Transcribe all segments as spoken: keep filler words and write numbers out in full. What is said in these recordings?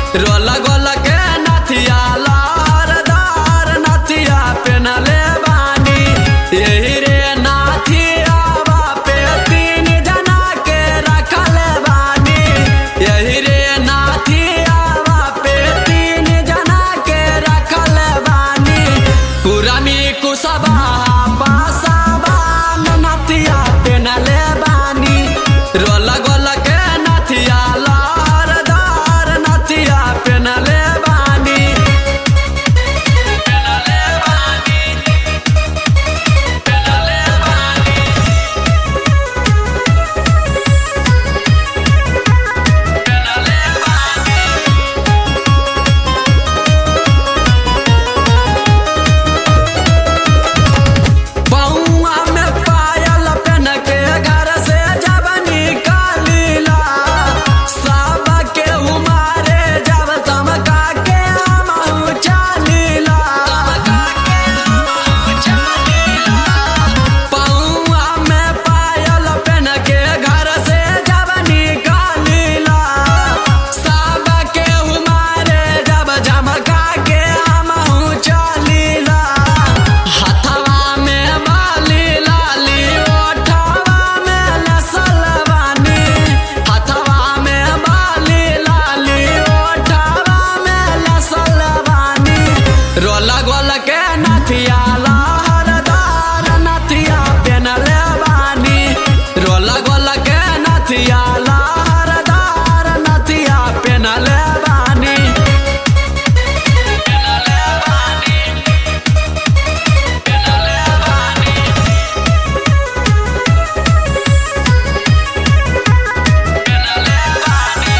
रोला गोला के नथिया लहरदार नथिया पेनले बानी। यही रे नाथिया पे तीन जना के रखल बानी। यही रे नाथिया पे तीन जना के रखल बानी। पुरानी कुसबा पासाबान नथिया पेनले बानी। रोला गोला के नथिया लहरदार नथिया पेनले बानी। पेनले बानी पेनले बानी पेनले बानी। पौआ में पायल पेन के घर से जब निकालीला सबके उमारे जब चमका के हमहू चलीला। पौआ में पायल पेन के घर से जब निकालीला सबके उमारे जब चमका के हमहू चलीला। हथवा में बाली लाली ओठवा में नसल बानी। हथवा में बाली लाली ओठवा में नसल बानी। रोला गोला के नथिया लहरदार नथिया पेनले बानी। रोला गोला के नथिया लहरदार नथिया पेनले बानी। पेनले बानी पेनले बानी पेनले बानी।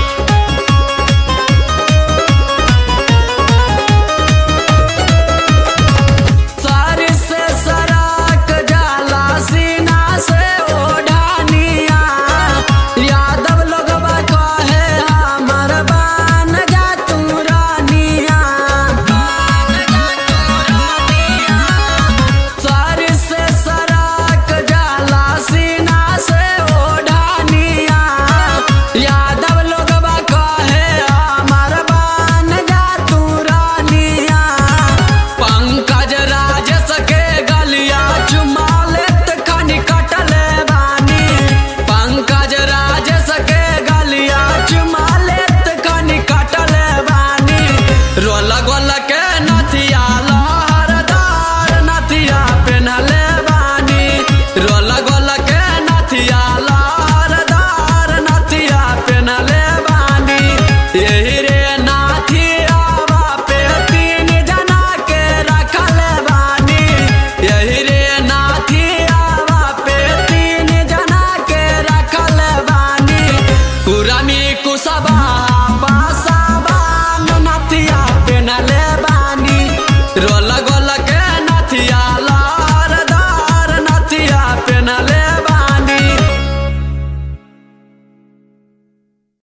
सर से सराक जाला सीना से ओढ़ानिया। यादव लोगवा कहे हमर बान जा तू रानिया। बान जा तू रानिया। सर से सराक जाला सीना से ओढ़ानिया। यादव लोगवा कहे हमर बान जा तू रानिया। पंकज राजेश के गलिया चुमा लेत खनी कटले बानी। पंकज राजेश के गलिया चुमा लेत खनी कटले बानी। रोला गोला के नथिया लहरदार नथिया पेनले बानी। रोला गोला के नथिया लहरदार नथिया पेनले बानी। यही रे नाथिया पे तीन जना के रखल बानी। यही रे नाथिया पे तीन जना के रखल बानी। पुरानी कुसबा